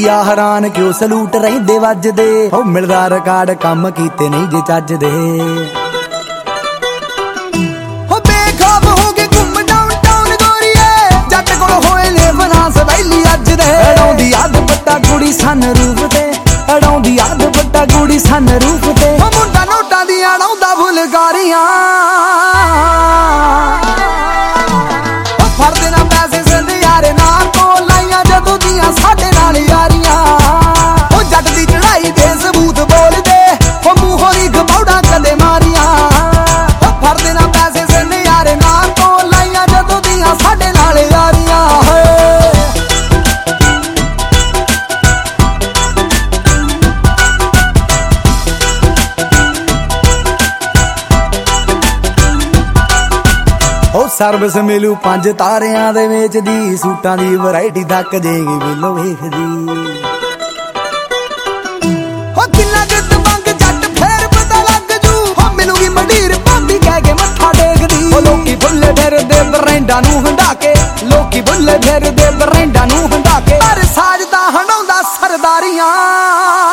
ਆ ਹੈਰਾਨ ਕਿਉਂ ਸਲੂਟ ਰਹਿੰਦੇ ਵੱਜਦੇ ਹੋ ਮਿਲਦਾ ਰਿਕਾਰਡ ਕੰਮ ਕੀਤੇ ਨਹੀਂ ਜੇ ਚੱਜਦੇ ਹੋ ਬੇਖੌਫ ਹੋ ਕੇ ਘੁੰਮ ਡਾਊਨਟਾਊਨ ਗੋਰੀਏ ਜੱਟ ਕੋਲ ਹੋਏ ਨੇ ਫਨਾਂਸ ਵੈਲੀ ਅੱਜ ਦੇ ਅੜਾਉਂਦੀ ਅੱਧ ਪੱਟਾ ਕੁੜੀ ਸਨ ਰੂਪ ਤੇ ਅੜਾਉਂਦੀ ਅੱਧ ਪੱਟਾ ਕੁੜੀ ਸਨ ਰੂਪ ਤੇ ਹੋ ਮੁੰਡਾ ਨੋਟਾਂ ਦੀਆਂ ਅੜਾਉਂਦਾ ਫੁਲਕਾਰੀਆਂ ਫੜਦੇ ਨਾ ਪੈਸੇ ਸੰਧਿਆਰੇ ਨਾਲ ਤੋਂ ਲਾਈਆਂ ਜਦੋਂ ਦੀਆਂ ਸਾਡੇ ਨਾਲ ਯਾਰੀਆਂ ਉਹ ਜੱਟ ਦੀ ਚੜਾਈ ਦੇ ਸਬੂਤ ਬੋਲਦੇ ਉਹ ਮੂੰਹੋਂ ਦੀ ਗਮੌੜਾ ਕਦੇ ਮਾਰੀਆਂ ਉਹ ਫੜਦੇ ਨਾ ਪੈਸੇ ਸੰਧਿਆਰੇ ਨਾਲ ਤੋਂ ਲਾਈਆਂ ਜਦੋਂ ਦੀਆਂ ਸਾਡੇ ਨਾਲ ਯਾਰੀਆਂ ਉਹ ਸਰਵਿਸ ਮਿਲੂ 5 ਤਾਰਿਆਂ ਦੇ ਵੇਚਦੀ ਸੂਟਾਂ ਦੀ ਵੈਰਾਈਟੀ ਤੱਕ ਜੇਗੀ ਬਿੱਲੋ ਵੇਖਦੀ ਹੋ ਕਿੰਨਾ ਜਿੱਤ ਮੰਗ ਜੱਟ ਫੇਰ ਪਤਾ ਲੱਗ ਜੂ ਹੋ ਮਿਲੂਗੀ ਮੰਡੀਰ ਭਾਬੀ ਕਹਿ ਕੇ ਮੱਥਾ ਟੇਕਦੀ ਉਹ ਲੋਕੀ ਭੁੱਲੇ ਫਿਰਦੇ ਬਰੈਂਡਾਂ ਨੂੰ ਹੰਡਾ ਕੇ ਲੋਕੀ ਭੁੱਲੇ ਫਿਰਦੇ ਬਰੈਂਡਾਂ ਨੂੰ ਹੰਡਾ ਕੇ ਪਰ ਸਾਜ ਦਾ ਹੰਡਾਉਂਦਾ ਸਰਦਾਰੀਆਂ